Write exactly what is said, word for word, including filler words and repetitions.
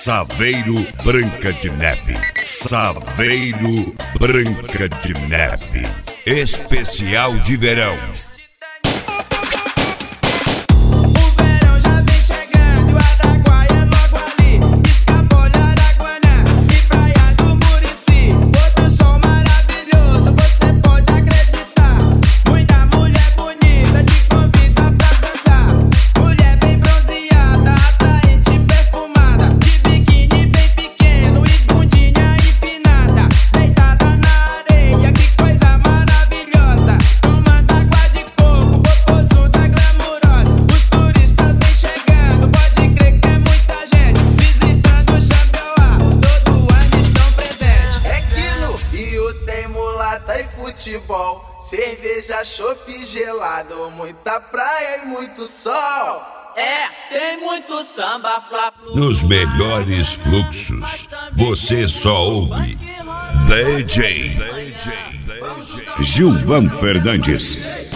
Saveiro Branca de Neve. Saveiro Branca de Neve. Especial de verão. Futebol, cerveja, chopp gelado, muita praia e muito sol. É, tem muito samba, fla-flu. Nos melhores fluxos, você só ouve D J Gilvan Fernandes.